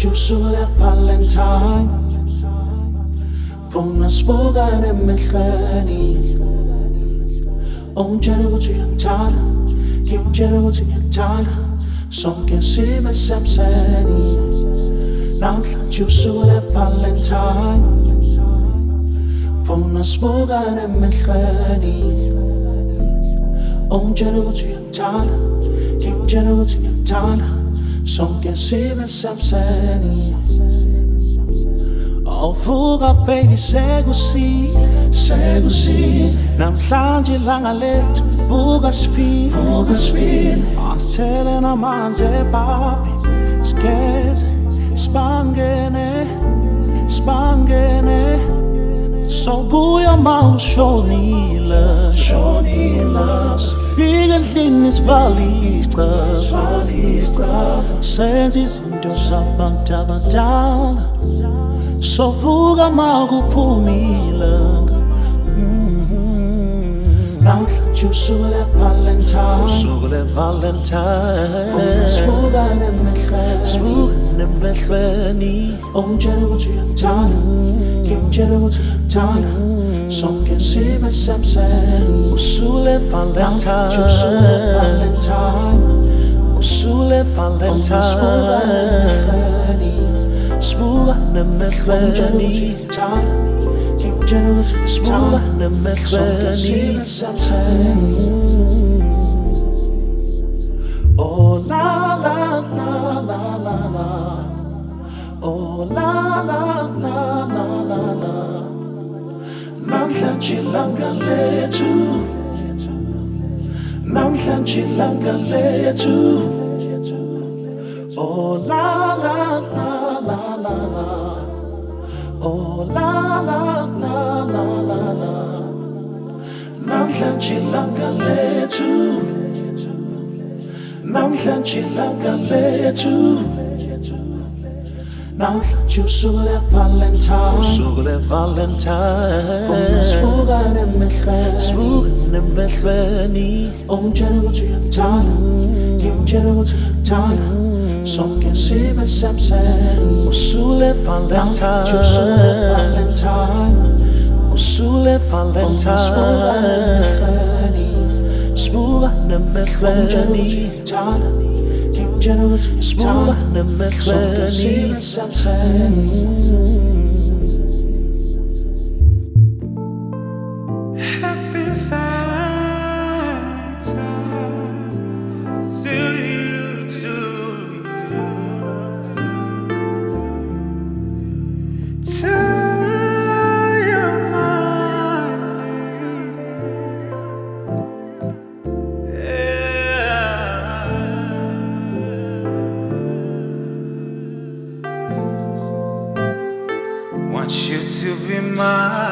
usuka Valentine Funa sibukane emehlweni Ungitshela ukuthi uyangithanda Ngikutshela ukuthi ngiyakuthanda Sonke sibe semseni Namhlanje usuka Valentine Funa sibukane emehlweni Ungitshela ukuthi uyangithanda Ngikutshela ukuthi ngiyakuthanda Sonke sibe semseni Awuvuka baby sekusile Namhlanje ilanga lethu vuka speed Asithele namanzi ebabi Sigeze sibangene Sobuya ma ushonile Sifike endlini sivale isicaba Senze izinto zabantu abadala Sovuka ma kuphumile Namhlanje usuka Valentine Sibukane emehlweni Ungitshela ukuthi uyangithanda Ngikutshela ukuthi ngiyakuthanda Sonke sibe semseni Usuka Valentine Sibukane emehlweni Sibukane emehlweni Oh la la la la la la Oh la la la la la la Namhlanje ilanga lethu Oh la la la la la la Oh la la la la la la Namhlanje ilanga lethu Namhlanje usuka Valentine Funa sibukane emehlweni Ungitshela ukuthi uyangithanda Ngikutshela ukuthi ngiyakuthanda Sonke sibe semseni Usuka Valentine Sibukane emehlweni Sibukane emehlweni Happy Valentine's to you, to your family. Want you to be mine.